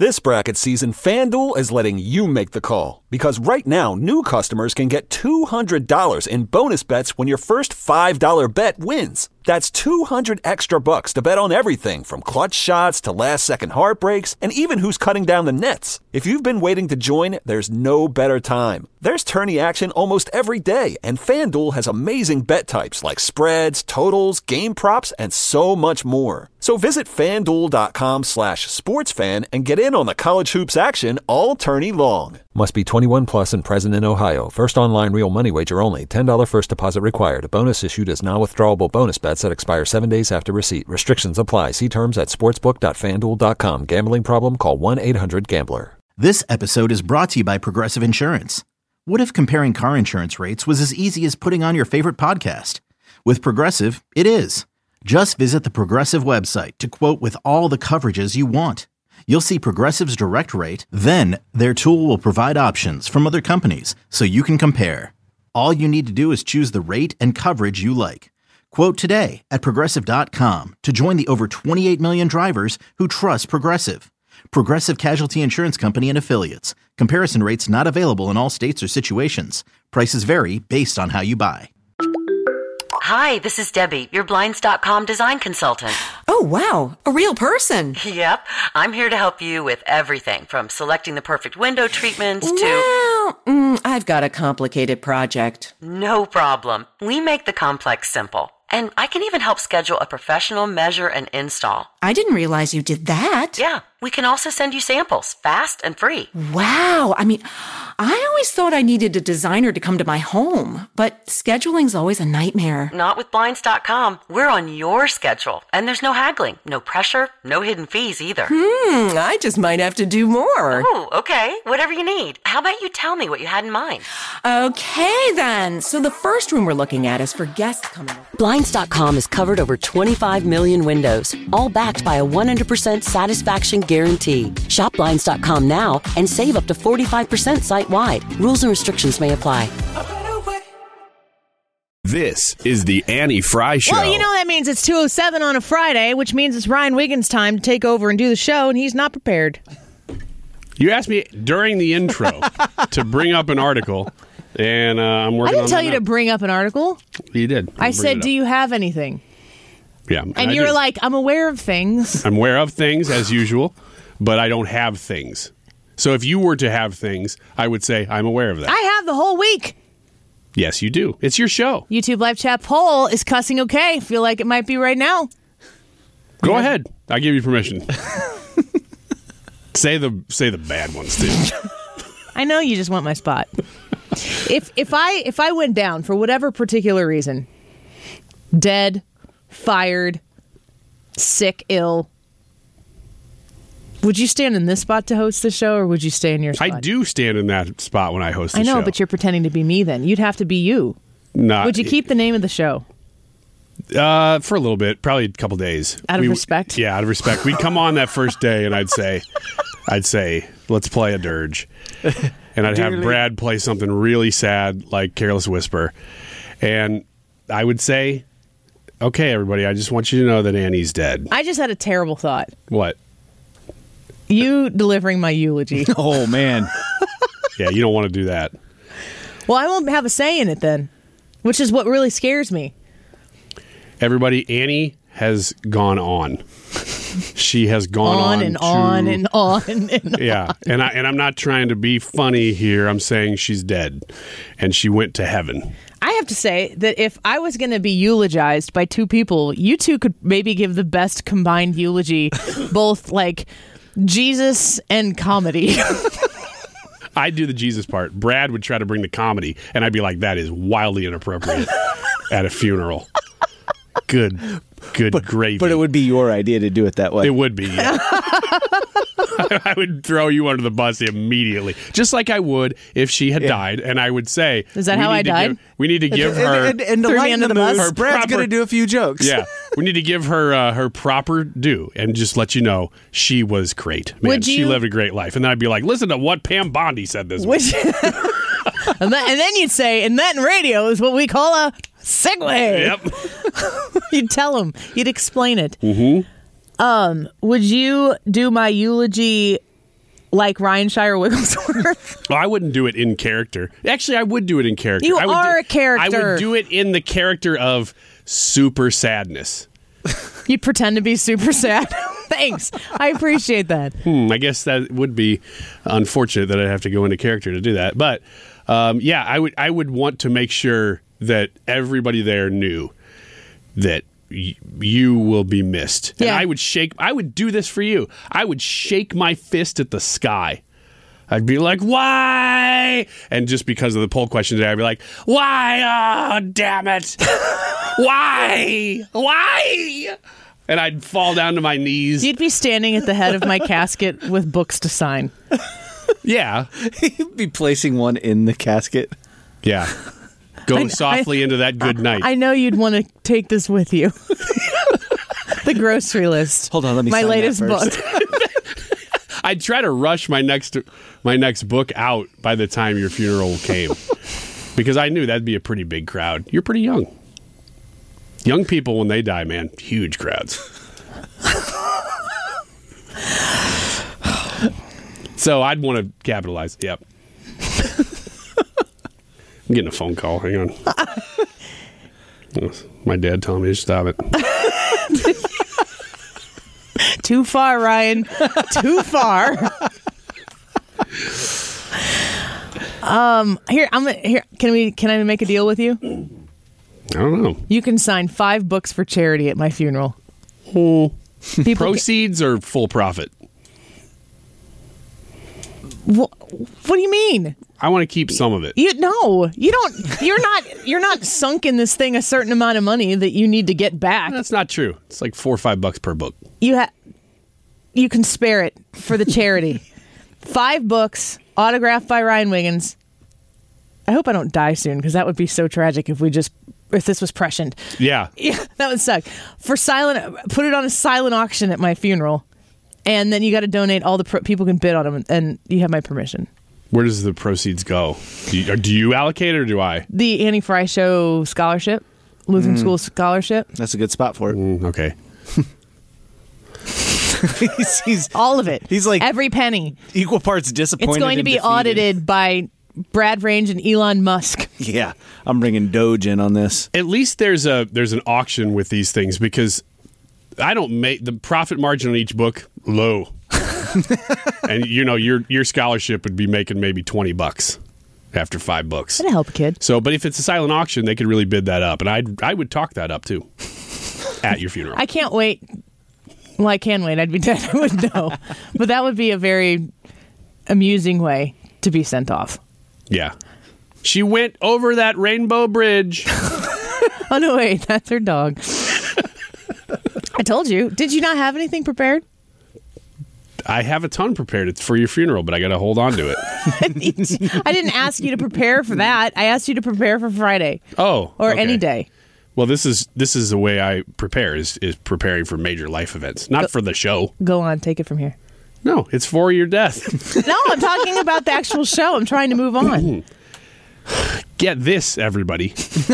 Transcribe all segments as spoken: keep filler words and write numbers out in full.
This bracket season, FanDuel is letting you make the call. Because right now, new customers can get two hundred dollars in bonus bets when your first five dollar bet wins. That's two hundred extra bucks to bet on everything from clutch shots to last-second heartbreaks and even who's cutting down the nets. If you've been waiting to join, there's no better time. There's tourney action almost every day, and FanDuel has amazing bet types like spreads, totals, game props, and so much more. So visit FanDuel.com slash sportsfan and get in on the college hoops action all tourney long. Must be twenty-one plus and present in Ohio. First online real money wager only. ten dollars first deposit required. Bonus issued as non-withdrawable bonus bets that expire seven days after receipt. Restrictions apply. See terms at sportsbook dot fan duel dot com. Gambling problem? Call one eight hundred gambler. This episode is brought to you by Progressive Insurance. What if comparing car insurance rates was as easy as putting on your favorite podcast? With Progressive, it is. Just visit the Progressive website to quote with all the coverages you want. You'll see Progressive's direct rate, then their tool will provide options from other companies so you can compare. All you need to do is choose the rate and coverage you like. Quote today at Progressive dot com to join the over twenty-eight million drivers who trust Progressive. Progressive Casualty Insurance Company and Affiliates. Comparison rates not available in all states or situations. Prices vary based on how you buy. Hi, this is Debbie, your Blinds dot com design consultant. Oh, wow. A real person. Yep. I'm here to help you with everything from selecting the perfect window treatments to... Well, mm, I've got a complicated project. No problem. We make the complex simple. And I can even help schedule a professional measure and install. I didn't realize you did that. Yeah. We can also send you samples, fast and free. Wow. I mean, I always thought I needed a designer to come to my home, but scheduling's always a nightmare. Not with Blinds dot com. We're on your schedule, and there's no haggling, no pressure, no hidden fees either. Hmm, I just might have to do more. Oh, okay. Whatever you need. How about you tell me what you had in mind? Okay, then. So the first room we're looking at is for guests coming over. Blinds dot com has covered over twenty-five million windows, all backed by a one hundred percent satisfaction guarantee. Shop Blinds dot com now and save up to forty-five percent site-wide. Rules and restrictions may apply. This is the Annie Fry Show. Well, you know that means it's two oh seven on a Friday, which means it's Ryan Wiggins' time to take over and do the show, and he's not prepared. You asked me during the intro to bring up an article, and uh, I'm working on I didn't on tell you now. to bring up an article. You did. I'll I bring said, it do up. you have anything? Yeah. And I you were do. like, I'm aware of things. I'm aware of things, as usual, but I don't have things. So if you were to have things, I would say I'm aware of that. I have the whole week. Yes, you do. It's your show. YouTube live chat poll, is cussing okay? Feel like it might be right now. Go ahead. I give you permission. say the say the bad ones too. I know you just want my spot. if if I if I went down for whatever particular reason, dead, fired, sick, ill, would you stand in this spot to host the show, or would you stay in your spot? I do stand in that spot when I host the I know, show. but you're pretending to be me then. You'd have to be you. Nah, Would you keep the name of the show? Uh, for a little bit, probably a couple days. Out of We- respect? Yeah, out of respect. We'd come on that first day, and I'd say, I'd say, let's play a dirge, and I'd have Dearly. Brad play something really sad, like Careless Whisper, and I would say, okay, everybody, I just want you to know that Annie's dead. I just had a terrible thought. What? You delivering my eulogy. Oh, man. Yeah, you don't want to do that. Well, I won't have a say in it then, which is what really scares me. Everybody, Annie has gone on. She has gone on, On and to- on and on and Yeah, and I and I'm not trying to be funny here. I'm saying she's dead, and she went to heaven. I have to say that if I was going to be eulogized by two people, you two could maybe give the best combined eulogy, both like Jesus and comedy. I'd do the Jesus part. Brad would try to bring the comedy, and I'd be like, that is wildly inappropriate at a funeral. Good, good gravy. But it would be your idea to do it that way. It would be, yeah. I would throw you under the bus immediately, just like I would if she had Yeah. died, and I would say, Is that we how need I to died? give- we need to give and, her... and, and to Threw me lighten under the the bus? mood, Her Brad's proper- going to do a few jokes. Yeah, we need to give her uh, her proper due and just let you know she was great. Man, Would she you- lived a great life. And then I'd be like, listen to what Pam Bondi said this week. Which, and, then, and then you'd say, and that in radio is what we call a segue. Yep. You'd tell them. You'd explain it. Mm-hmm. Um, would you do my eulogy like Ryan Shire Wigglesworth. Well, I wouldn't do it in character. Actually, I would do it in character. You I would are do, a character. I would do it in the character of super sadness. You'd pretend to be super sad. Thanks. I appreciate that. Hmm, I guess that would be unfortunate that I'd have to go into character to do that. But um, yeah, I would I would want to make sure that everybody there knew that y- you will be missed. Yeah. And I would shake I would do this for you. I would shake my fist at the sky. I'd be like, why? And just because of the poll question today, I'd be like, why? Oh, damn it. Why? Why? And I'd fall down to my knees. You'd be standing at the head of my casket with books to sign. Yeah. You'd be placing one in the casket. Yeah. Go I- softly I- into that good night. I know you'd want to take this with you. The grocery list. Hold on, let me My sign that latest first. book. I'd try to rush my next my next book out by the time your funeral came. Because I knew that'd be a pretty big crowd. You're pretty young. Young people, when they die, man, huge crowds. So I'd want to capitalize. Yep. I'm getting a phone call. Hang on. My dad telling me to stop it. Too far, Ryan. Too far. um. Here, I'm. gonna- Here, can we? Can I make a deal with you? I don't know. You can sign five books for charity at my funeral. People Proceeds or full profit? Wha- what do you mean? I want to keep some of it. You no, you don't. You're not. You're not sunk in this thing a certain amount of money that you need to get back. That's not true. It's like four or five bucks per book. You have. You can spare it for the charity. Five books autographed by Ryan Wiggins. I hope I don't die soon because that would be so tragic if we just if this was prescient. Yeah. Yeah, that would suck. For silent, put it on a silent auction at my funeral, and then you got to donate all the pro- people can bid on them, and you have my permission. Where does the proceeds go? Do you, or do you allocate it or do I? The Annie Fry Show scholarship, Lutheran Mm. School scholarship. That's a good spot for it. Mm, okay. he's, he's all of it. He's like every penny. Equal parts disappointed. It's going to and be defeated. audited by Brad Range and Elon Musk. Yeah, I'm bringing Doge in on this. At least there's a there's an auction with these things because I don't make the profit margin on each book low. And you know your your scholarship would be making maybe twenty bucks after five books. That'd help a kid. So, but if it's a silent auction, they could really bid that up, and I I would talk that up too at your funeral. I can't wait. Well, I can wait. I'd be dead. I would know. But that would be a very amusing way to be sent off. Yeah. She went over that rainbow bridge. Oh, no, wait. That's her dog. I told you. Did you not have anything prepared? I have a ton prepared. It's for your funeral, but I got to hold on to it. I didn't ask you to prepare for that. I asked you to prepare for Friday. Oh. Or okay. any day. Well, this is this is the way I prepare is, is preparing for major life events, not Go- for the show. Go on. Take it from here. No, it's for your death. No, I'm talking about the actual show. I'm trying to move on. Get this, everybody.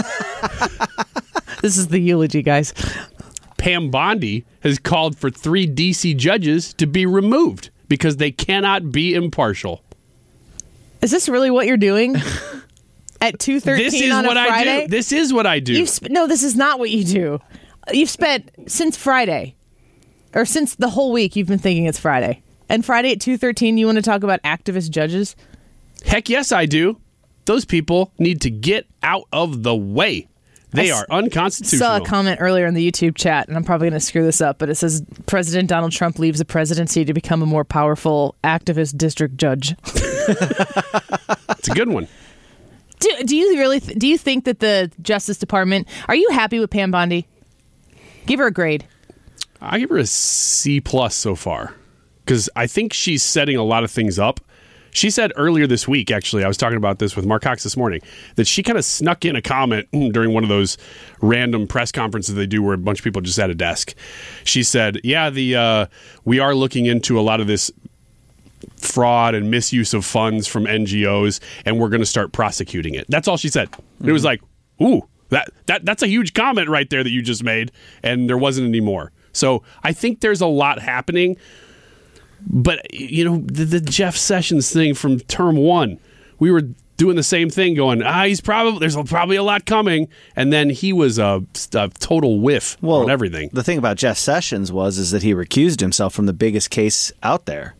This is the eulogy, guys. Pam Bondi has called for three D C judges to be removed because they cannot be impartial. Is this really what you're doing? At two thirteen This is on a what Friday? I do. This is what I do. You've sp- no, this is not what you do. You've spent since Friday, or since the whole week, you've been thinking it's Friday. And Friday at two thirteen, you want to talk about activist judges? Heck yes, I do. Those people need to get out of the way. They I are s- unconstitutional. Saw a comment earlier in the YouTube chat, and I'm probably going to screw this up, but it says President Donald Trump leaves the presidency to become a more powerful activist district judge. It's a good one. Do, do you really? Th- do you think that the Justice Department? Are you happy with Pam Bondi? Give her a grade. I give her a C plus so far because I think she's setting a lot of things up. She said earlier this week, actually, I was talking about this with Mark Cox this morning, that she kind of snuck in a comment during one of those random press conferences they do where a bunch of people just at a desk. She said, yeah, the uh, we are looking into a lot of this fraud and misuse of funds from N G Os, and we're going to start prosecuting it. That's all she said. Mm-hmm. It was like, ooh, that, that that's a huge comment right there that you just made, and there wasn't any more. So I think there's a lot happening. But, you know, the, the Jeff Sessions thing from term one, we were doing the same thing going, ah, he's probably, there's probably a lot coming. And then he was a, a total whiff well, on everything. The thing about Jeff Sessions was is that he recused himself from the biggest case out there.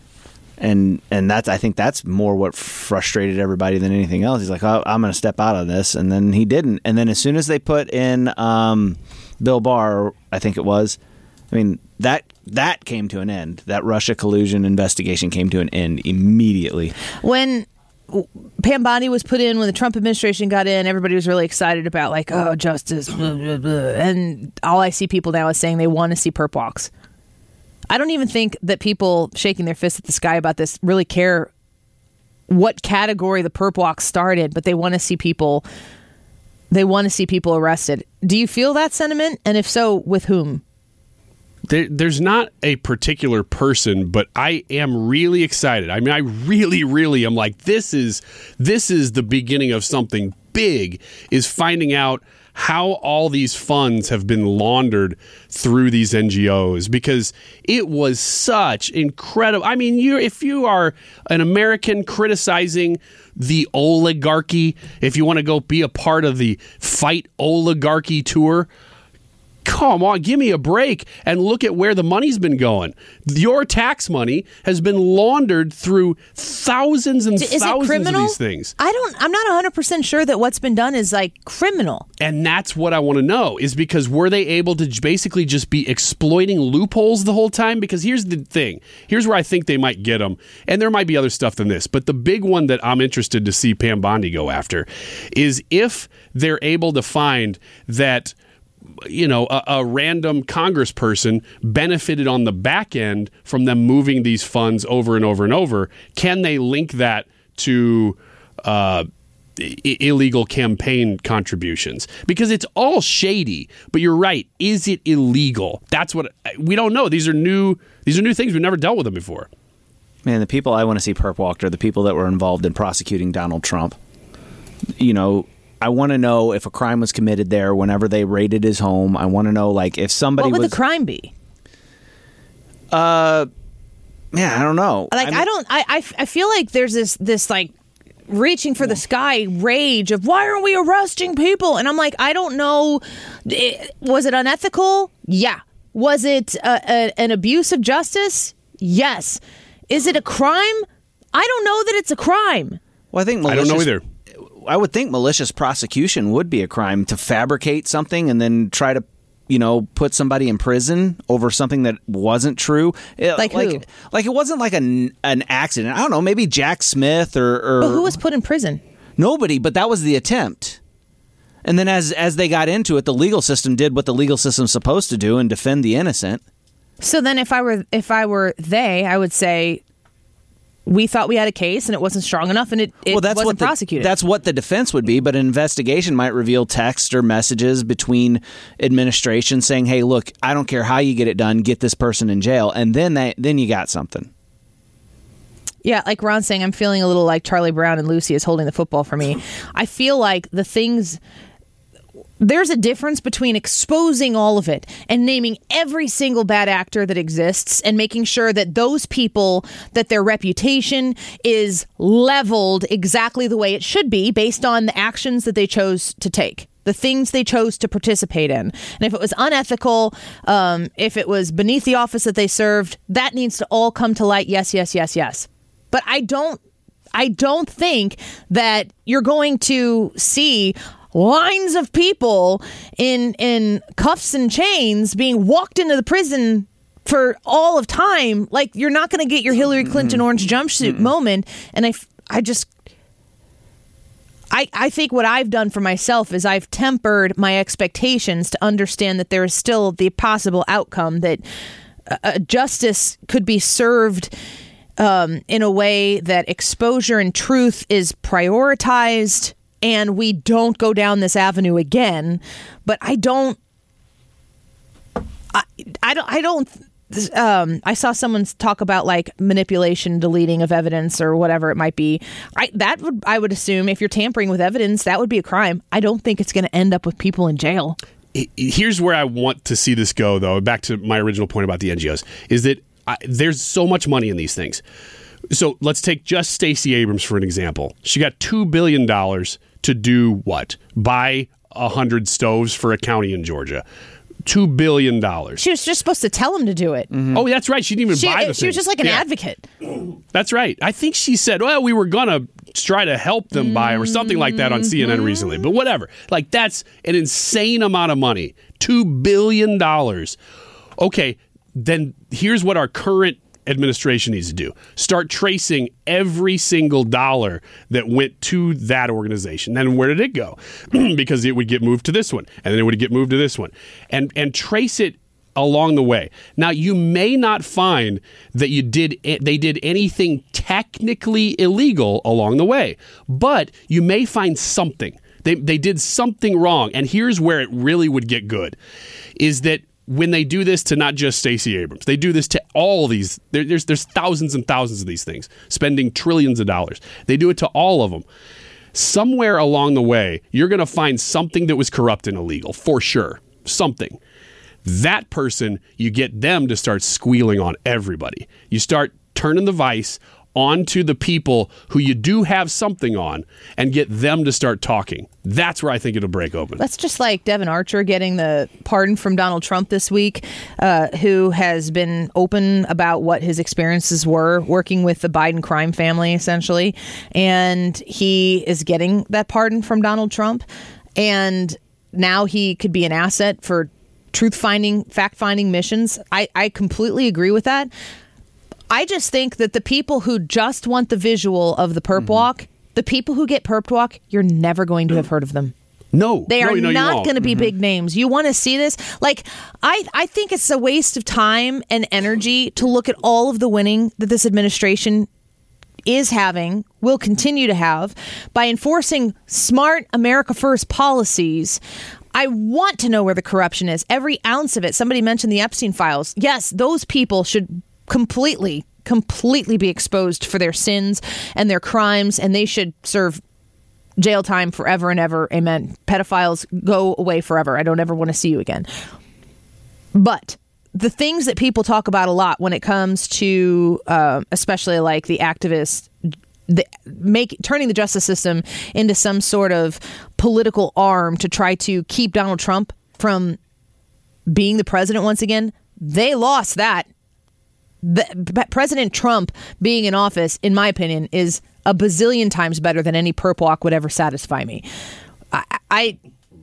And and that's I think that's more what frustrated everybody than anything else. He's like, oh, I'm going to step out of this. And then he didn't. And then as soon as they put in um, Bill Barr, I think it was, I mean, that that came to an end. That Russia collusion investigation came to an end immediately. When Pam Bondi was put in, when the Trump administration got in, everybody was really excited about, like, oh, justice, blah, blah, blah. And all I see people now is saying they want to see perp walks. I don't even think that people shaking their fists at the sky about this really care what category the perp walk started, but they want to see people they want to see people arrested. Do you feel that sentiment? And if so, with whom? There, there's not a particular person, but I am really excited. I mean, I really, really am like, this is this is the beginning of something big, is finding out how all these funds have been laundered through these N G Os, because it was such incredible. I mean, you if you are an American criticizing the oligarchy, if you want to go be a part of the Fight Oligarchy tour, come on, give me a break and look at where the money's been going. Your tax money has been laundered through thousands and is thousands it criminal? of these things. I don't, I'm not one hundred percent sure that what's been done is like criminal. And that's what I want to know, is because were they able to j- basically just be exploiting loopholes the whole time? Because here's the thing. Here's where I think they might get them. And there might be other stuff than this. But the big one that I'm interested to see Pam Bondi go after is if they're able to find that, you know, a, a random congressperson benefited on the back end from them moving these funds over and over and over. Can they link that to uh, I- illegal campaign contributions? Because it's all shady. But you're right. Is it illegal? That's what we don't know. These are new. These are new things. We've never dealt with them before. Man, the people I want to see perp walked are the people that were involved in prosecuting Donald Trump. You know, I want to know if a crime was committed there whenever they raided his home. I want to know, like, if somebody What would was... the crime be? Uh, yeah, I don't know. Like, I, mean, I don't, I, I, I feel like there's this, this like, reaching for the sky rage of, why aren't we arresting people? And I'm like, I don't know. It, was it unethical? Yeah. Was it a, a, an abuse of justice? Yes. Is it a crime? I don't know that it's a crime. Well, I think I malicious, don't know either. I would think malicious prosecution would be a crime, to fabricate something and then try to, you know, put somebody in prison over something that wasn't true. It, like like who? Like it wasn't like an an accident. I don't know, maybe Jack Smith or, or But who was put in prison? Nobody, but that was the attempt. And then as as they got into it, the legal system did what the legal system's supposed to do and defend the innocent. So then if I were if I were they, I would say, we thought we had a case and it wasn't strong enough and it, it well, that's wasn't what the, prosecuted. That's what the defense would be, but an investigation might reveal text or messages between administrations saying, hey, look, I don't care how you get it done, get this person in jail. And then that, then you got something. Yeah, like Ron's saying, I'm feeling a little like Charlie Brown and Lucy is holding the football for me. I feel like the things... There's a difference between exposing all of it and naming every single bad actor that exists and making sure that those people, that their reputation is leveled exactly the way it should be based on the actions that they chose to take, the things they chose to participate in. And if it was unethical, um, if it was beneath the office that they served, that needs to all come to light. Yes, yes, yes, yes. But I don't, I don't think that you're going to see lines of people in in cuffs and chains being walked into the prison for all of time. Like, you're not going to get your Hillary Clinton orange jumpsuit mm-hmm. moment. And I, I just, I, I think what I've done for myself is I've tempered my expectations to understand that there is still the possible outcome that uh, justice could be served um, in a way that exposure and truth is prioritized, and we don't go down this avenue again. But I don't, I, I don't, I don't, um, I saw someone talk about like manipulation, deleting of evidence or whatever it might be. I, that would, I would assume if you're tampering with evidence, that would be a crime. I don't think it's going to end up with people in jail. Here's where I want to see this go, though, back to my original point about the N G Os, is that I, there's so much money in these things. So let's take just Stacey Abrams for an example. She got two billion dollars to do what? Buy one hundred stoves for a county in Georgia. two billion dollars. She was just supposed to tell him to do it. Mm-hmm. Oh, that's right. She didn't even she, buy the She thing. was just like an yeah. advocate. That's right. I think she said, well, we were going to try to help them buy or something like that on C N N recently. But whatever. Like, that's an insane amount of money. two billion dollars. Okay, then here's what our current administration needs to do. Start tracing every single dollar that went to that organization. Then where did it go? Because it would get moved to this one, and then it would get moved to this one. And and trace it along the way. Now, you may not find that you did they did anything technically illegal along the way, but you may find something. They they did something wrong. And here's where it really would get good, is that when they do this to not just Stacey Abrams, they do this to all these. There, there's there's thousands and thousands of these things, spending trillions of dollars. They do it to all of them. Somewhere along the way, you're going to find something that was corrupt and illegal, for sure. Something. That person, you get them to start squealing on everybody. You start turning the vice onto the people who you do have something on and get them to start talking. That's where I think it'll break open. That's just like Devin Archer getting the pardon from Donald Trump this week, uh, who has been open about what his experiences were working with the Biden crime family, essentially. And he is getting that pardon from Donald Trump. And now he could be an asset for truth-finding, fact-finding missions. I, I completely agree with that. I just think that the people who just want the visual of the perp mm-hmm. walk, the people who get perp walk, you're never going to have heard of them. No. They no, are no, not going to be mm-hmm. big names. You want to see this? Like, I, I think it's a waste of time and energy to look at all of the winning that this administration is having, will continue to have, by enforcing smart America First policies. I want to know where the corruption is, every ounce of it. Somebody mentioned the Epstein files. Yes, those people should completely, completely be exposed for their sins and their crimes, and they should serve jail time forever and ever. Amen. Pedophiles, go away forever. I don't ever want to see you again. But the things that people talk about a lot when it comes to, uh, especially like the activists, the, make turning the justice system into some sort of political arm to try to keep Donald Trump from being the president once again, they lost that. The, President Trump being in office, in my opinion, is a bazillion times better than any perp walk would ever satisfy me. I, I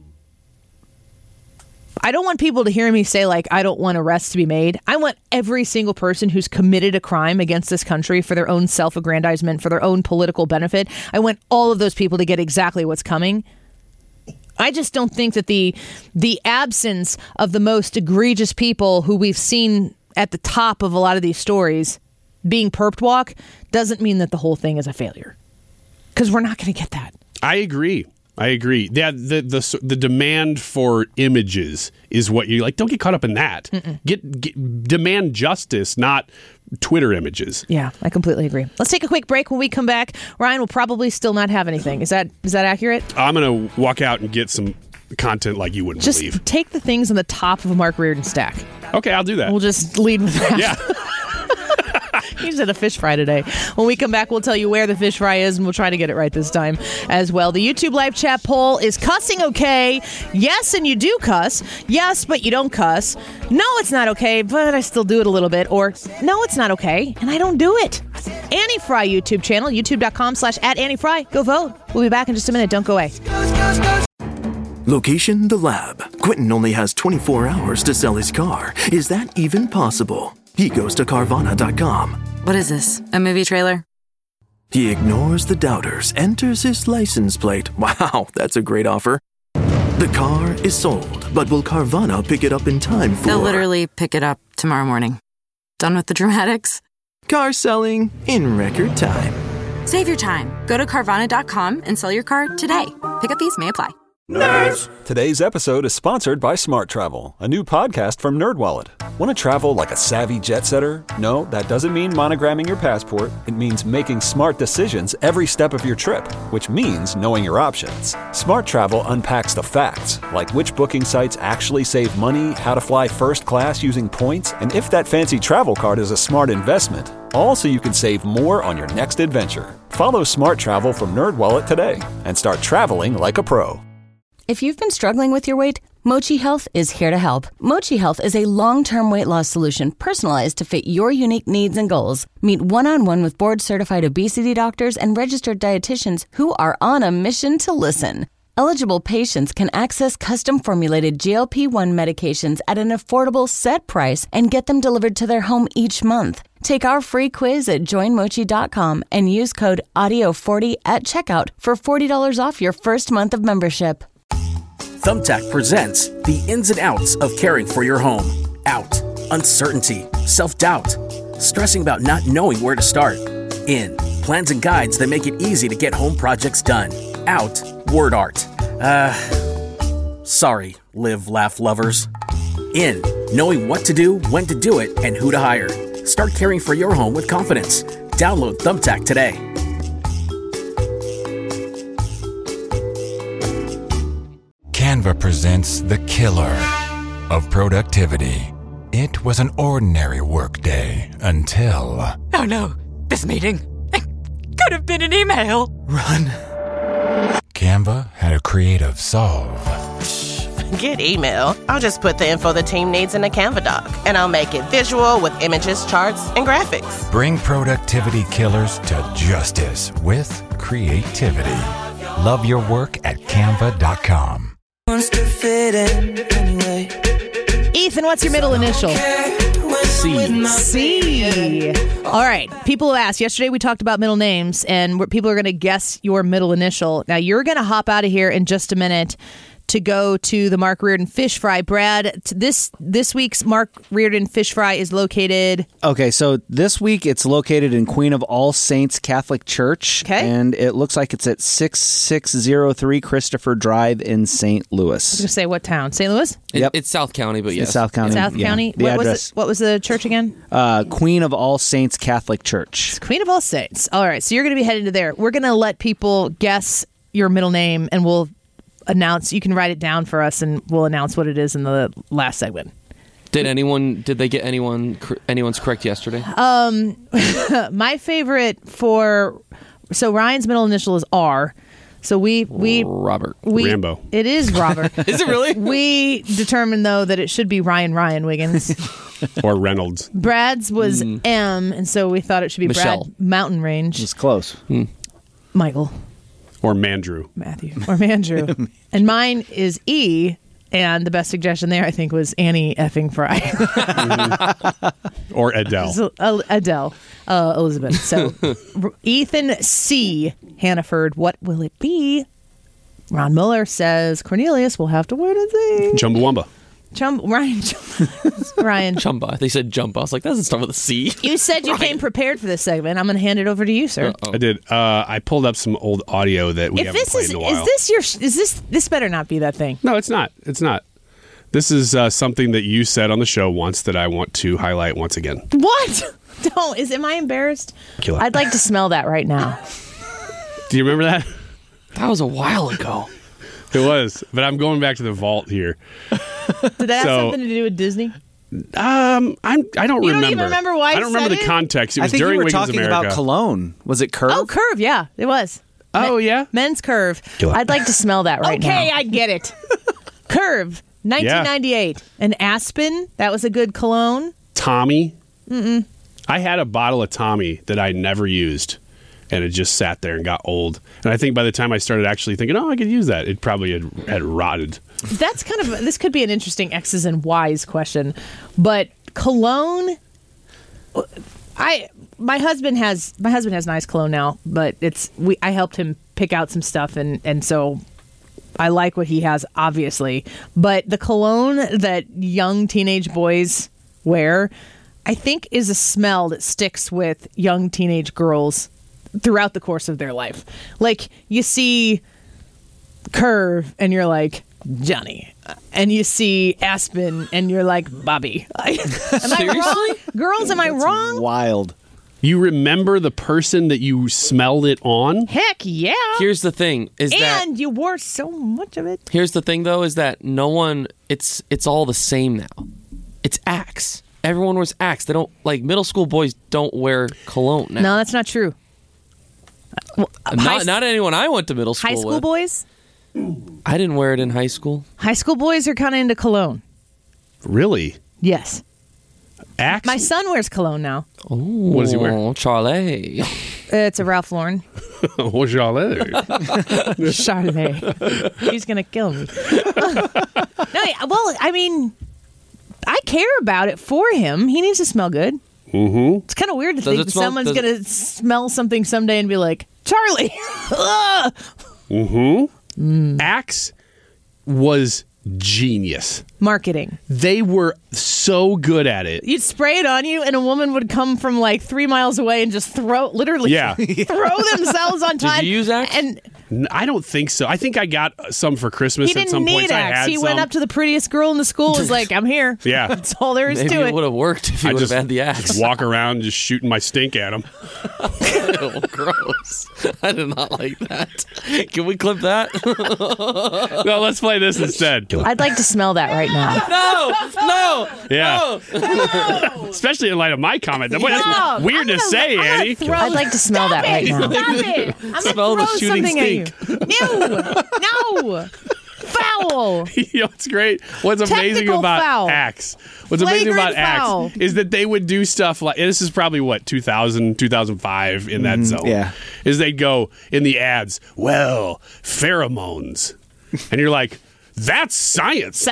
I don't want people to hear me say, like, I don't want arrests to be made. I want every single person who's committed a crime against this country for their own self-aggrandizement, for their own political benefit. I want all of those people to get exactly what's coming. I just don't think that the the absence of the most egregious people who we've seen at the top of a lot of these stories being perped walk doesn't mean that the whole thing is a failure. Because we're not going to get that. I agree. I agree. Yeah, the, the the demand for images is what you like. Don't get caught up in that. Get, get demand justice, not Twitter images. Yeah, I completely agree. Let's take a quick break. When we come back, Ryan will probably still not have anything. Is that is that accurate? I'm going to walk out and get some content like you wouldn't just believe. Just take the things on the top of a Mark Reardon stack. Okay, I'll do that. We'll just lead with that. Yeah. He's at a fish fry today. When we come back, we'll tell you where the fish fry is, and we'll try to get it right this time as well. The YouTube live chat poll is cussing okay? Yes, and you do cuss. Yes, but you don't cuss. No, it's not okay, but I still do it a little bit. Or, no, it's not okay, and I don't do it. Annie Fry YouTube channel, youtube.com slash at Annie Fry. Go vote. We'll be back in just a minute. Don't go away. Location, the lab. Quentin only has twenty-four hours to sell his car. Is that even possible? He goes to Carvana dot com. What is this, a movie trailer? He ignores the doubters, enters his license plate. Wow, that's a great offer. The car is sold, but will Carvana pick it up in time for... They'll literally pick it up tomorrow morning. Done with the dramatics? Car selling in record time. Save your time. Go to Carvana dot com and sell your car today. Pickup fees may apply. Nerds! Today's episode is sponsored by Smart Travel, a new podcast from NerdWallet. Want to travel like a savvy jet setter? No, that doesn't mean monogramming your passport. It means making smart decisions every step of your trip, which means knowing your options. Smart Travel unpacks the facts, like which booking sites actually save money, how to fly first class using points, and if that fancy travel card is a smart investment. All so you can save more on your next adventure. Follow Smart Travel from NerdWallet today and start traveling like a pro. If you've been struggling with your weight, Mochi Health is here to help. Mochi Health is a long-term weight loss solution personalized to fit your unique needs and goals. Meet one-on-one with board-certified obesity doctors and registered dietitians who are on a mission to listen. Eligible patients can access custom-formulated G L P one medications at an affordable set price and get them delivered to their home each month. Take our free quiz at join mochi dot com and use code audio forty at checkout for forty dollars off your first month of membership. Thumbtack presents the ins and outs of caring for your home. Out, uncertainty, self-doubt, stressing about not knowing where to start. In, plans and guides that make it easy to get home projects done. Out, word art. Uh, sorry, live, laugh lovers. In, knowing what to do, when to do it, and who to hire. Start caring for your home with confidence. Download Thumbtack today. Canva presents The Killer of Productivity. It was an ordinary workday until... Oh no, this meeting. It could have been an email. Run. Canva had a creative solve. Get email. I'll just put the info the team needs in a Canva doc, and I'll make it visual with images, charts, and graphics. Bring productivity killers to justice with creativity. Love your work at canva dot com. Ethan, what's your middle initial? C. C. All right. People have asked. Yesterday we talked about middle names, and we're- people are going to guess your middle initial. Now, you're going to hop out of here in just a minute to go to the Mark Reardon Fish Fry. Brad, t- this this week's Mark Reardon Fish Fry is located... Okay, so this week it's located in Queen of All Saints Catholic Church. Okay. And it looks like it's at sixty-six oh three Christopher Drive in Saint I was Louis. going to say, what town? Saint Louis? It, Yep. It's South County, but It's yes. South County. South yeah. County? The what, was address. it, what was the church again? Uh, Queen of All Saints Catholic Church. Queen of All Saints. All right, so you're going to be headed to there. We're going to let people guess your middle name, and we'll announce. You can write it down for us, and we'll announce what it is in the last segment. Did anyone? Did they get anyone? cor- Anyone's correct yesterday? Um, my favorite for so Ryan's middle initial is R. So we we Robert we Rambo. It is Robert. Is it really? We determined though that it should be Ryan Ryan Wiggins. Or Reynolds. Brad's was Mm. M, and so we thought it should be Michelle. Brad Mountain Range. It's close. Michael. Or Mandrew. Matthew or Mandrew. And mine is E, and the best suggestion there, I think, was Annie effing Fry. Or Adele. So, uh, Adele. Uh, Elizabeth. So, R- Ethan C. Hannaford, what will it be? Ron Muller says Cornelius will have to wait and see. Chumbawamba. Chum- Ryan. Ryan. Chumba. They said Jumba. I was like, that doesn't start with a C. You said you came prepared for this segment. I'm going to hand it over to you, sir. Uh-oh. I did. Uh, I pulled up some old audio that we If haven't this played is in a while. is this your is this this better not be that thing? No, it's not. It's not. This is uh, something that you said on the show once that I want to highlight once again. What? Don't. Is am I embarrassed? Kill it. I'd like to smell that right now. Do you remember that? That was a while ago. It was, but I'm going back to the vault here. Did that have So- something to do with Disney? Um, I'm. I don't You don't remember. even remember why I you don't remember said the it? context. It I was think during you were Wiggins talking America. about cologne. Was it Curve? Oh, Curve. Yeah, it was. Oh, yeah? Men's Curve. Kill it. I'd like to smell that right now. Okay, I get it. Curve, nineteen ninety-eight. An Aspen. That was a good cologne. Tommy. Mm-mm. I had a bottle of Tommy that I never used, and it just sat there and got old. And I think by the time I started actually thinking, oh, I could use that, it probably had, had rotted. That's kind of, this could be an interesting X's and Y's question. But cologne, I, my husband has, my husband has nice cologne now, but it's, we, I helped him pick out some stuff, and, and so I like what he has, obviously. But the cologne that young teenage boys wear, I think, is a smell that sticks with young teenage girls throughout the course of their life. Like, you see Curve, and you're like, Johnny. And you see Aspen, and you're like, Bobby. am I wrong? Girls, am I wrong? Wild. You remember the person that you smelled it on? Heck yeah. Here's the thing: is that And you wore so much of it. here's the thing though: is that no one. It's it's all the same now. It's Axe. Everyone wears Axe. They don't like middle school boys don't wear cologne now. No, that's not true. Well, high not s- not anyone I went to middle school High school with. boys? I didn't wear it in high school. High school boys are kind of into cologne. Really? Yes. Axe? My son wears cologne now. Oh, What does he wear? Charlie. It's a Ralph Lauren. Oh, Charlie. Charlie. He's going to kill me. no, yeah, well, I mean, I care about it for him. He needs to smell good. Mm-hmm. It's kind of weird to Does think it that smell- someone's does it- going to smell something someday and be like, Charlie. Ugh. Mm-hmm. Axe was genius. Marketing. They were so good at it. You'd spray it on you, and a woman would come from like three miles away and just throw, literally, Yeah. throw themselves on time. Did you use Axe? And N- I don't think so. I think I got some for Christmas he at didn't some need points. I Axe. had He some. went up to the prettiest girl in the school and was like, I'm here. Yeah. That's all there is Maybe to it it. would have worked if you I would have just, had the Axe. just walk around just shooting my stink at them. Ew, gross. I did not like that. Can we clip that? No, let's play this instead. I'd like to smell that right now. No, no, Yeah. no. Especially in light of my comment. Boy, that's No, weird I'm to gonna- say, I'm gonna Annie. throw- I'd like to smell that right now. Stop it. I'm gonna Smell the throw shooting something at stink. you. No, no, foul. You know what's great? What's amazing Technical about foul. Axe? What's amazing Flagrant about foul. Axe is that they would do stuff like, and this is probably what, two thousand, two thousand five in that zone. yeah. Is they'd go in the ads, well, pheromones. And you're like, that's science.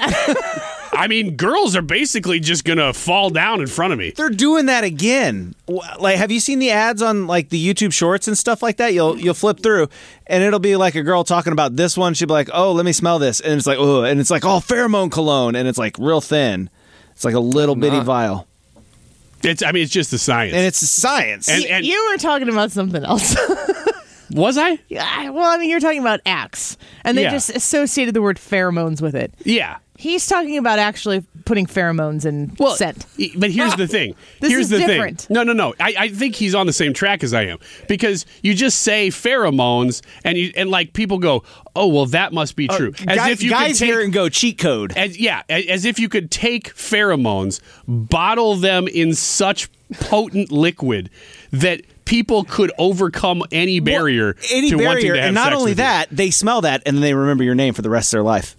I mean, girls are basically just going to fall down in front of me. They're doing that again. W- Like, have you seen the ads on like the YouTube Shorts and stuff like that? You'll you'll flip through, and it'll be like a girl talking about this one. She'll be like, "Oh, let me smell this," and it's like, "Oh," and it's like, "Oh, pheromone cologne," and it's like real thin. It's like a little bitty Not- vial, It's, I mean, it's just the science. and it's science. And- and- You were talking about something else. Was I? Yeah, well, I mean, you're talking about Axe, and they Yeah. just associated the word pheromones with it. Yeah. He's talking about actually putting pheromones in Well, scent. y- but here's the thing. This here's is the different. thing. No, no, no. I, I think he's on the same track as I am because you just say pheromones and you and like people go, oh well, that must be true. As Guy- if you guys could take, hear it and go cheat code. As, yeah, a- as if you could take pheromones, bottle them in such potent liquid that people could overcome any barrier Any to wanting barrier, to have and not sex only with you. that, they smell that and then they remember your name for the rest of their life.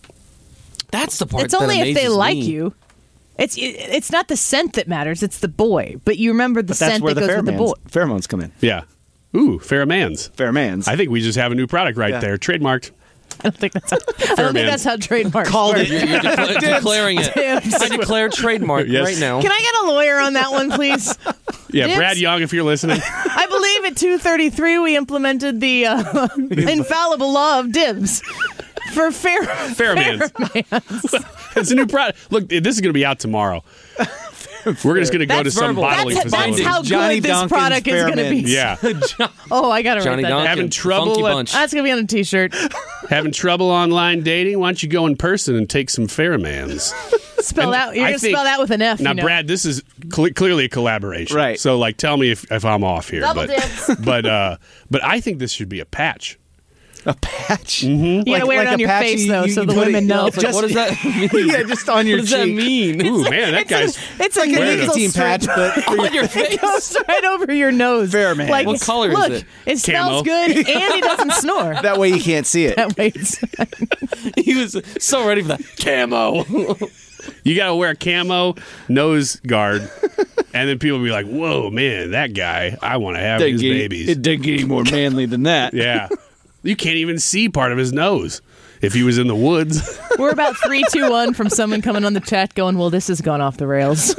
That's the part It's that only if they amazes like me. you. It's it, it's not the scent that matters; it's the boy. But you remember the But that's scent where that the goes with the boy. pheromones, pheromones come in. Yeah. Ooh, pheromans. Pheromones. I think we just have a new product right Yeah. there, trademarked. I don't think that's how, I don't think that's how trademarks Called work. it. You're, you're decla- declaring it. Dibs. I declare trademark Yes. right now. Can I get a lawyer on that one, please? Yeah, Dibs? Brad Young, if you're listening. I believe at two thirty-three we implemented the uh, infallible law of dibs for fair Pheromans. It's a new product. Look, this is going to be out tomorrow. We're just going to go to That's some verbal. bottling That's, facility. that's how Johnny good this Duncan's product is going to be. pheromones. Yeah. Oh, I got to write Johnny that Duncan, down. Having trouble Funky at- bunch. That's going to be on a T-shirt. Having trouble online dating? Why don't you go in person and take some pheromans? Spell And that. You're I going to think- spell that with an F. Now, you know. Brad, this is cle clearly a collaboration, Right. So, like, tell me if, if I'm off here. Double but, dibs. but, uh, but I think this should be a patch. A patch. Mm-hmm. You got to wear it like on a your patch face you- though, you- so you the put it- women know. It's like, what does that mean? Yeah, just on your What does that cheek. mean? Ooh, man, that guy's. It's Like a nasal nicotine strip. patch, but for On your It face. goes right over your nose. Pheromone. Like, What color is look, it? It smells Camo. good, and he doesn't snore. that way you can't see it. That way, it's- He was so ready for that. Camo. You got to wear a camo nose guard, and then people will be like, whoa, man, that guy, I want to have Doesn't his get- babies. It doesn't get any more manly than that. Yeah. You can't even see part of his nose if he was in the woods. We're about three, two, one from someone coming on the chat going, "Well, this has gone off the rails."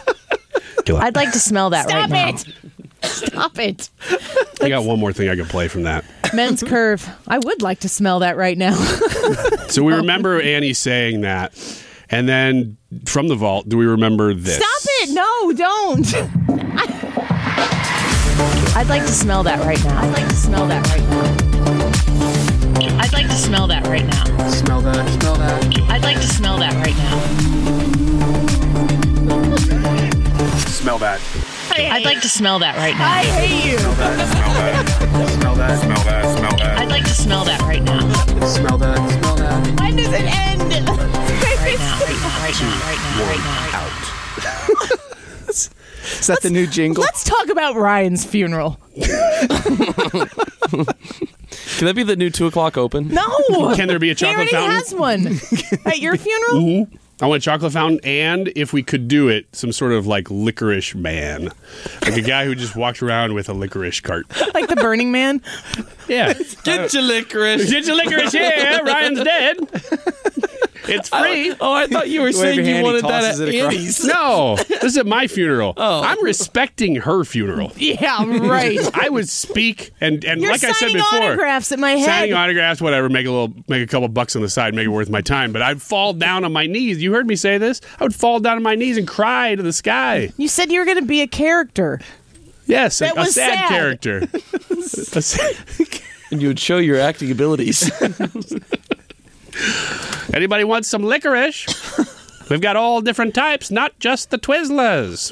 I'd like to smell that Stop right it! Stop it! I got one more thing I can play from that. Men's curve. I would like to smell that right now. So we remember Annie saying that. And then from the vault, do we remember this? Stop it! No, don't. I'd like to smell that right now. I'd like to smell that right now. I'd like to smell that right now. Smell that. Smell that. I'd like to smell that right now. Smell that. I'd like to smell that right now. I hate you. Smell that. Smell that. Smell that. Smell that. Smell that. I'd like to smell that right now. Smell that. Smell that. When does it end? Right now. Right now. Right now. Right now. Right now. Out. Is that the new jingle? Let's talk about Ryan's funeral. Can that be the new two o'clock open? No. Can there be a chocolate he already fountain? has one. At your funeral? Mm-hmm. I want a chocolate fountain, and if we could do it, some sort of like licorice man, like a guy who just walked around with a licorice cart. Like the Burning Man? Yeah. Get your licorice. Get your licorice here. Ryan's dead. It's free. I, oh, I thought you were saying you wanted that at Annie's. No, this is at my funeral. Oh. I'm respecting her funeral. Yeah, right. I would speak and, and You're like I said signing before, autographs at my head. signing autographs, whatever, make a little, make a couple bucks on the side, make it worth my time. But I'd fall down on my knees. You heard me say this. I would fall down on my knees and cry to the sky. You said you were going to be a character. Yes, a, That a was sad, sad. character. A sad- And you would show your acting abilities. Anybody want some licorice? We've got all different types, not just the Twizzlers.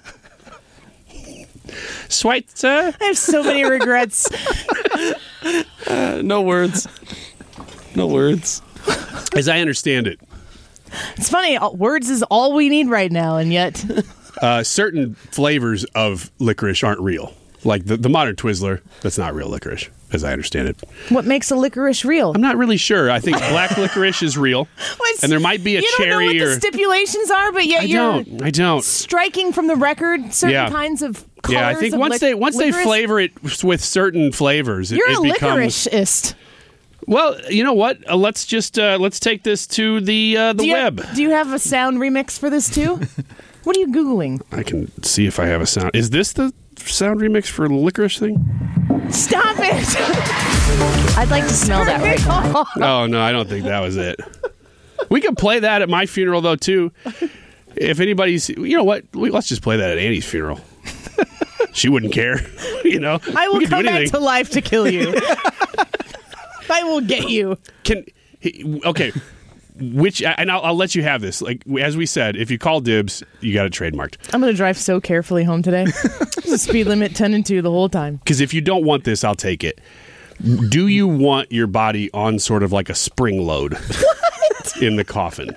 Schweitzer? I have so many regrets. Uh, no words. No words. As I understand it, It's funny. uh, Words is all we need right now, and yet uh, certain flavors of licorice aren't real. Like the, the modern Twizzler, that's not real licorice, as I understand it. what makes a licorice real? I'm not really sure. I think black licorice is real, What's- and there might be a you don't cherry know what or. the stipulations are, but yet I you're don't. I don't. striking from the record certain Yeah. kinds of colors Yeah, I think of once lic- they once licorice. they flavor it with certain flavors, it, You're it a becomes. licoriceist. Well, you know what? Uh, let's just uh, let's take this to the uh, the do you web. Have, do you have a sound remix for this too? What are you Googling? I can see if I have a sound. Is this the sound remix for the licorice thing? Stop it! I'd like to smell that right now. Oh no, I don't think that was it. We could play that at my funeral though too. If anybody's, you know what? We, let's just play that at Annie's funeral. She wouldn't care, you know. I will we can come do back anything. to life to kill you. I will get you. Can he, okay. Which and I'll, I'll let you have this. Like as we said, if you call dibs, you got it trademarked. I'm going to drive so carefully home today. The speed limit ten and two the whole time. Because if you don't want this, I'll take it. Do you want your body on sort of like a spring load in the coffin?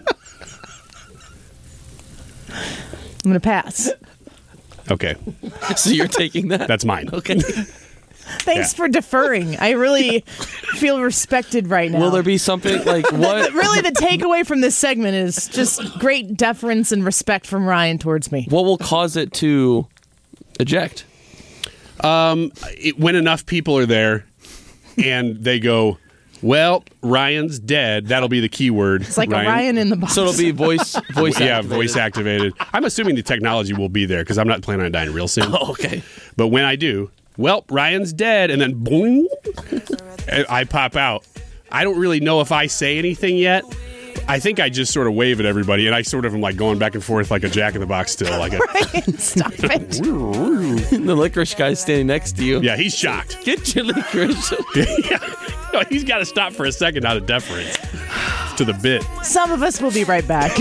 I'm going to pass. Okay. So you're taking that? That's mine. Okay. Thanks Yeah. for deferring. I really feel respected right now. Will there be something like what? Really, the takeaway from this segment is just great deference and respect from Ryan towards me. What will cause it to eject? Um, it, when enough people are there and they go, well, Ryan's dead. That'll be the key word. It's like a Ryan in the box. So it'll be voice voice yeah, activated. voice activated. I'm assuming the technology will be there because I'm not planning on dying real soon. Oh, okay. But when I do, well, Ryan's dead, and then boom, I pop out. I don't really know if I say anything yet. I think I just sort of wave at everybody, and I sort of am like going back and forth like a Jack in the Box still. Like a, Ryan, stop it. The licorice guy's standing next to you. Yeah, he's shocked. Get your licorice. Yeah. No, he's got to stop for a second out of deference to the bit. Some of us will be right back.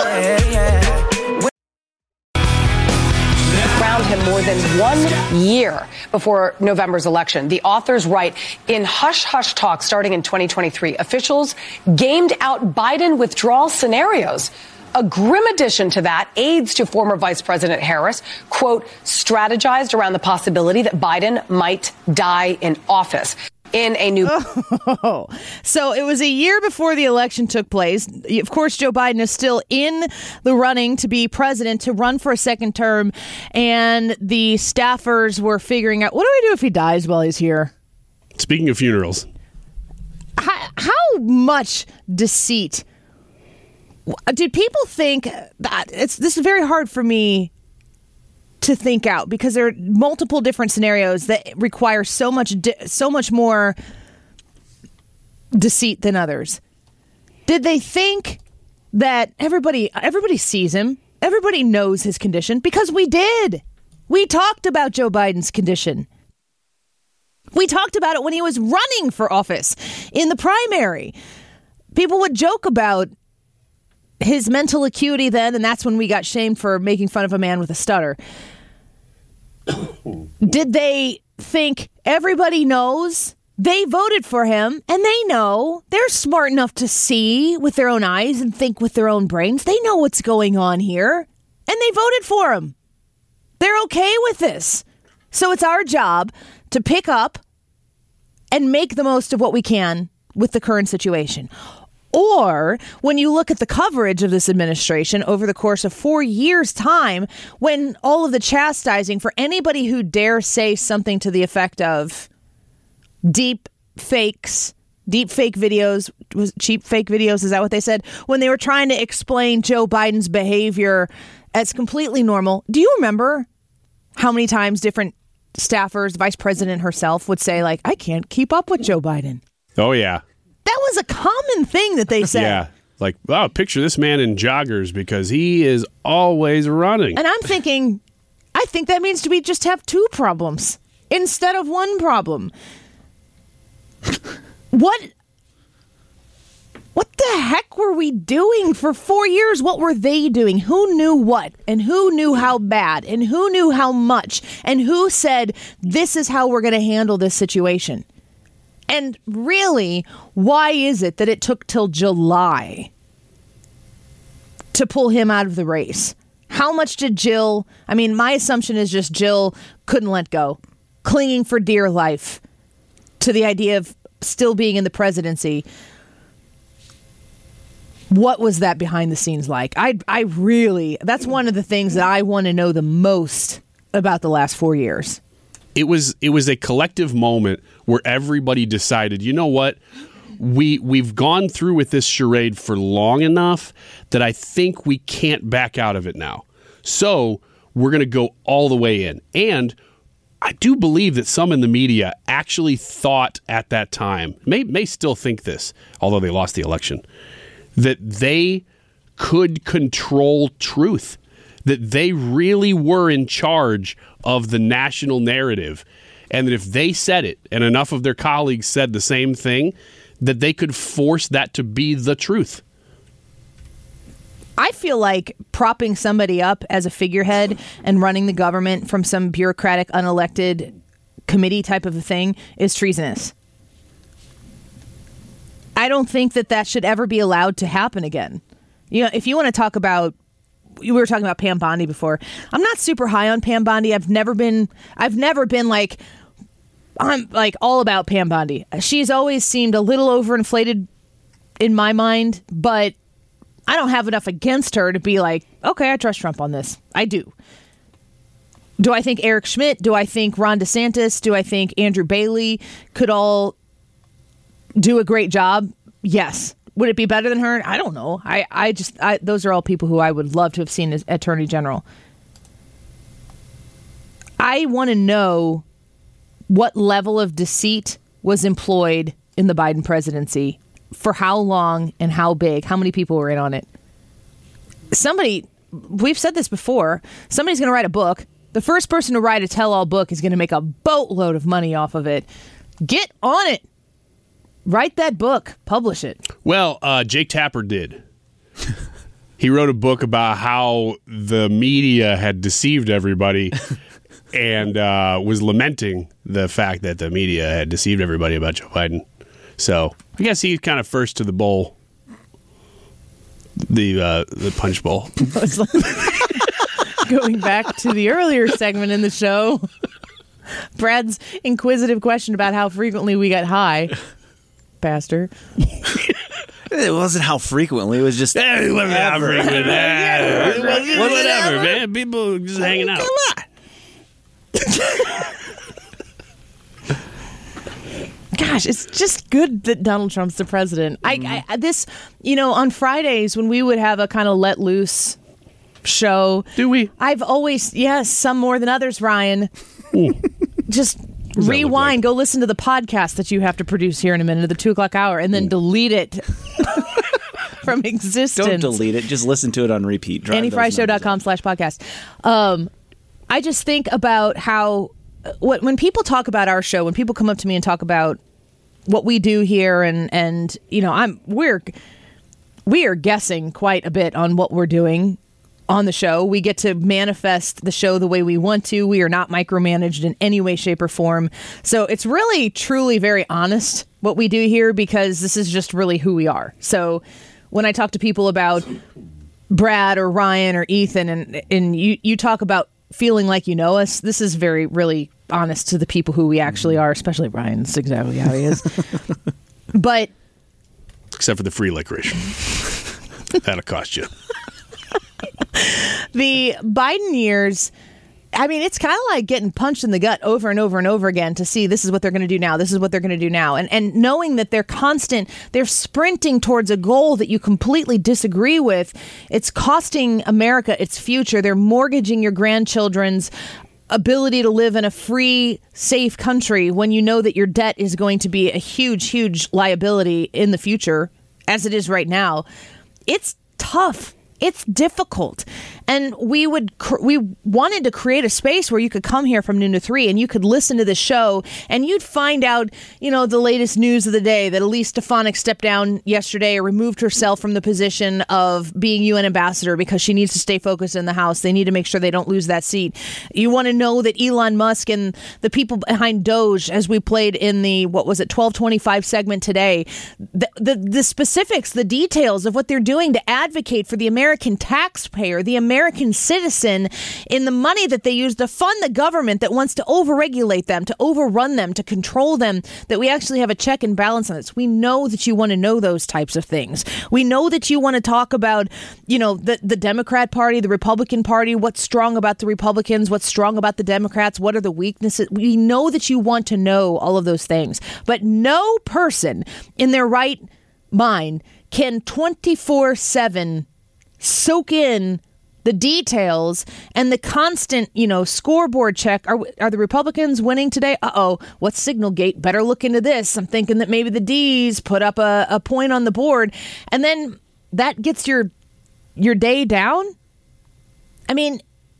Around him more than one year before November's election. The authors write, in hush-hush talks starting in twenty twenty-three, officials gamed out Biden withdrawal scenarios. A grim addition to that, aides to former Vice President Harris, quote, strategized around the possibility that Biden might die in office. In a new. Oh, so it was a year before the election took place. Of course, Joe Biden is still in the running to be president, to run for a second term. And the staffers were figuring out, what do we do if he dies while he's here? Speaking of funerals. How, how much deceit did people think that it's this is very hard for me to think out, because there are multiple different scenarios that require so much di- so much more deceit than others. Did they think that everybody everybody sees him, everybody knows his condition? Because we did. We talked about Joe Biden's condition. We talked about it when he was running for office in the primary. People would joke about his mental acuity then, and that's when we got shamed for making fun of a man with a stutter. Did they think everybody knows? They voted for him, and they know. They're smart enough to see with their own eyes and think with their own brains. They know what's going on here, and they voted for him. They're okay with this. So it's our job to pick up and make the most of what we can with the current situation. Or when you look at the coverage of this administration over the course of four years' time, when all of the chastising for anybody who dare say something to the effect of deep fakes, deep fake videos, was cheap fake videos, is that what they said? When they were trying to explain Joe Biden's behavior as completely normal. Do you remember how many times different staffers, Vice President herself, would say, like, I can't keep up with Joe Biden? Oh, yeah. That was a common thing that they said. Yeah. Like, wow, picture this man in joggers because he is always running. And I'm thinking, I think that means we just have two problems instead of one problem. What? What the heck were we doing for four years? What were they doing? Who knew what? And who knew how bad? And who knew how much? And who said, this is how we're going to handle this situation? And really, why is it that it took till July to pull him out of the race? How much did Jill... I mean, my assumption is just Jill couldn't let go, clinging for dear life to the idea of still being in the presidency. What was that behind the scenes like? I, I really... That's one of the things that I want to know the most about the last four years. It was it was a collective moment where everybody decided, you know what, we we've gone through with this charade for long enough that I think we can't back out of it now. So we're going to go all the way in. And I do believe that some in the media actually thought at that time, may may still think this, although they lost the election, that they could control truth. That they really were in charge of the national narrative, and that if they said it, and enough of their colleagues said the same thing, that they could force that to be the truth. I feel like propping somebody up as a figurehead and running the government from some bureaucratic, unelected committee type of a thing is treasonous. I don't think that that should ever be allowed to happen again. You know, if you want to talk about we were talking about Pam Bondi before. I'm not super high on Pam Bondi. I've never been, I've never been like, I'm like all about Pam Bondi. She's always seemed a little overinflated in my mind, but I don't have enough against her to be like, okay, I trust Trump on this. I do. Do I think Eric Schmidt? Do I think Ron DeSantis? Do I think Andrew Bailey could all do a great job? Yes. Would it be better than her? I don't know. I, I just, I, those are all people who I would love to have seen as Attorney General. I want to know what level of deceit was employed in the Biden presidency, for how long and how big, how many people were in on it. Somebody, we've said this before, somebody's going to write a book. The first person to write a tell-all book is going to make a boatload of money off of it. Get on it. Write that book. Publish it. Well, uh, Jake Tapper did. He wrote a book about how the media had deceived everybody and uh, was lamenting the fact that the media had deceived everybody about Joe Biden. So I guess he's kind of first to the bowl, the uh, the punch bowl. Going back to the earlier segment in the show, Brad's inquisitive question about how frequently we get high. Pastor. It wasn't how frequently. It was just yeah, it wasn't how frequent. Yeah, it wasn't whatever, man. People just hanging out. Gosh, it's just good that Donald Trump's the president. Mm-hmm. I, I this, you know, on Fridays when we would have a kind of let loose show. Do we? I've always, yes, some more than others, Ryan. Just rewind, like? Go listen to the podcast that you have to produce here in a minute, the two o'clock hour, and then Ooh. delete it from existence. Don't delete it. Just listen to it on repeat. Annie Fry Show dot com slash podcast. Um, I just think about how what when people talk about our show, when people come up to me and talk about what we do here, and and you know, I'm we're we are guessing quite a bit on what we're doing on the show. We get to manifest the show the way we want to. We are not micromanaged in any way, shape, or form. So it's really, truly very honest what we do here, because this is just really who we are. So when I talk to people about Brad or Ryan or Ethan, and and you, you talk about feeling like you know us, this is very, really honest to the people who we actually are, especially Ryan. That's exactly how he is. But except for the free licorice. That'll cost you. The Biden years, I mean, it's kind of like getting punched in the gut over and over and over again to see this is what they're going to do now. This is what they're going to do now. And and knowing that they're constant, they're sprinting towards a goal that you completely disagree with. It's costing America its future. They're mortgaging your grandchildren's ability to live in a free, safe country when you know that your debt is going to be a huge, huge liability in the future, as it is right now. It's tough. It's difficult. And we would cr- we wanted to create a space where you could come here from noon to three and you could listen to the show and you'd find out, you know, the latest news of the day, that Elise Stefanik stepped down yesterday or removed herself from the position of being U N ambassador because she needs to stay focused in the House. They need to make sure they don't lose that seat. You want to know that Elon Musk and the people behind Doge, as we played in the, what was it, twelve twenty-five segment today, the, the, the specifics, the details of what they're doing to advocate for the American taxpayer, the American citizen, in the money that they use to fund the government that wants to overregulate them, to overrun them, to control them, that we actually have a check and balance on this. We know that you want to know those types of things. We know that you want to talk about, you know, the, the Democrat Party, the Republican Party, what's strong about the Republicans, what's strong about the Democrats, what are the weaknesses. We know that you want to know all of those things. But no person in their right mind can twenty-four seven soak in the details and the constant, you know, scoreboard check. Are are the Republicans winning today? Uh-oh, what's Signalgate? Better look into this. I'm thinking that maybe the D's put up a, a point on the board. And then that gets your your day down. I mean,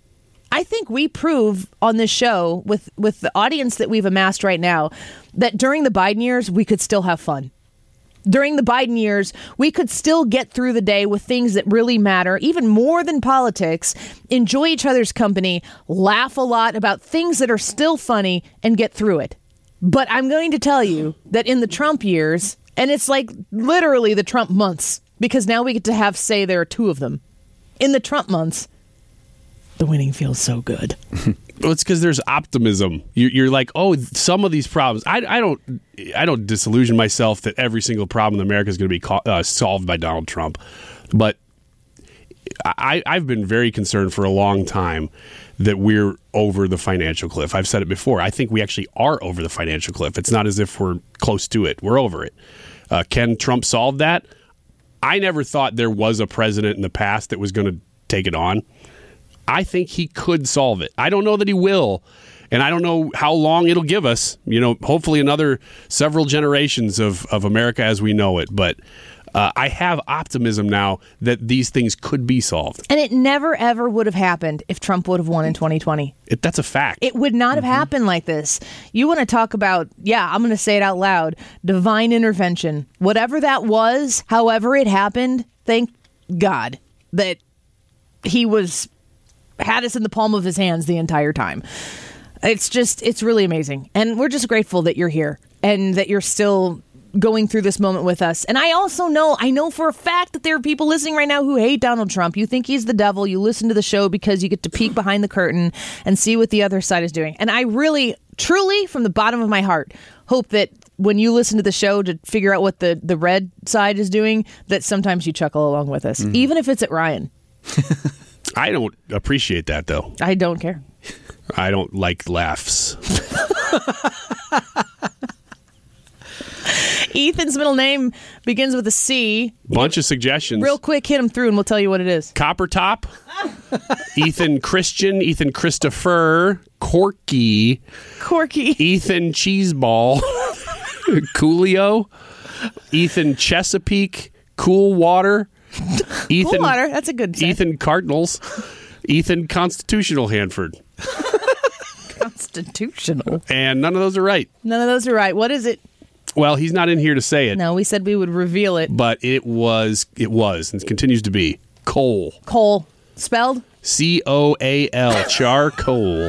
I think we prove on this show with, with the audience that we've amassed right now that during the Biden years, we could still have fun. During the Biden years, we could still get through the day with things that really matter, even more than politics, enjoy each other's company, laugh a lot about things that are still funny, and get through it. But I'm going to tell you that in the Trump years, and it's like literally the Trump months, because now we get to have, say, there are two of them. In the Trump months, the winning feels so good. Well, it's because there's optimism. You're, you're like, oh, some of these problems. I, I don't, I don't disillusion myself that every single problem in America is going to be co- uh, solved by Donald Trump. But I, I've been very concerned for a long time that we're over the financial cliff. I've said it before. I think we actually are over the financial cliff. It's not as if we're close to it. We're over it. Uh, can Trump solve that? I never thought there was a president in the past that was going to take it on. I think he could solve it. I don't know that he will, and I don't know how long it'll give us. You know, hopefully another several generations of, of America as we know it. But uh, I have optimism now that these things could be solved. And it never, ever would have happened if Trump would have won in twenty twenty. It, that's a fact. It would not have mm-hmm. happened like this. You want to talk about, yeah, I'm going to say it out loud, divine intervention. Whatever that was, however it happened, thank God that he was... had us in the palm of his hands the entire time. It's just, it's really amazing. And we're just grateful that you're here and that you're still going through this moment with us. And I also know, I know for a fact that there are people listening right now who hate Donald Trump. You think he's the devil. You listen to the show because you get to peek behind the curtain and see what the other side is doing. And I really, truly, from the bottom of my heart, hope that when you listen to the show to figure out what the, the red side is doing, that sometimes you chuckle along with us, mm-hmm. even if it's at Ryan. I don't appreciate that, though. I don't care. I don't like laughs. Ethan's middle name begins with a C. Bunch of suggestions. Real quick, hit him through and we'll tell you what it is. Copper Top, Ethan Christian, Ethan Christopher, Corky, Corky, Ethan Cheeseball, Coolio, Ethan Chesapeake, Cool Water, Ethan Cool Water, that's a good say. Ethan Cardinals, Ethan Constitutional Hanford. Constitutional. And none of those are right. None of those are right. What is it? Well, he's not in here to say it. No, we said we would reveal it. But it was, it was, and continues to be, coal. Coal. Spelled? C O A L. Charcoal.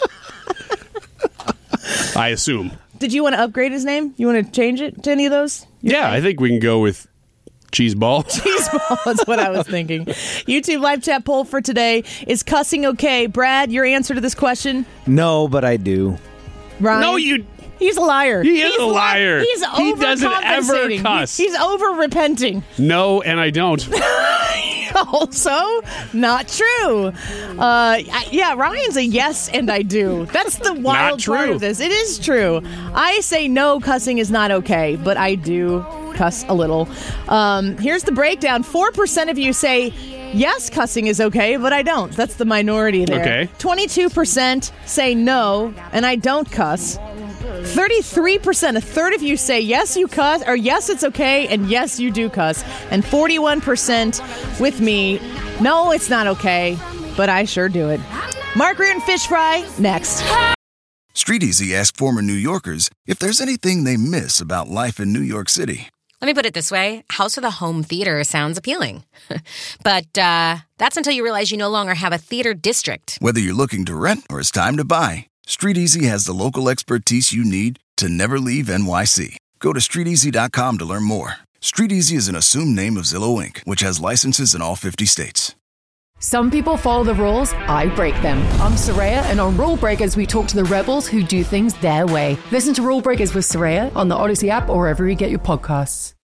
I assume. Did you want to upgrade his name? You want to change it to any of those? You're yeah, right. I think we can go with Cheeseball. Cheeseball is what I was thinking. YouTube live chat poll for today. Is cussing okay? Brad, your answer to this question? No, but I do. Ryan? No, you... He's a liar. He is He's a liar. Li- he's He doesn't ever overcompensating. cuss. He's over repenting. No, and I don't. Also, not true. Uh, I, yeah, Ryan's a yes, and I do. That's the wild part true. of this. It is true. I say no, cussing is not okay, but I do cuss a little. Um, here's the breakdown. four percent of you say yes, cussing is okay, but I don't. That's the minority there. Okay. twenty-two percent say no, and I don't cuss. thirty-three percent, a third of you say yes, you cuss, or yes, it's okay, and yes, you do cuss. And forty-one percent with me, no, it's not okay, but I sure do it. Mark Reardon Fish Fry, next. Street Easy asked former New Yorkers if there's anything they miss about life in New York City. Let me put it this way. House of the Home Theater sounds appealing. But uh, that's until you realize you no longer have a theater district. Whether you're looking to rent or it's time to buy, Street Easy has the local expertise you need to never leave N Y C. Go to street easy dot com to learn more. Street Easy is an assumed name of Zillow Incorporated, which has licenses in all fifty states. Some people follow the rules, I break them. I'm Soraya, and on Rule Breakers, we talk to the rebels who do things their way. Listen to Rule Breakers with Soraya on the Odyssey app or wherever you get your podcasts.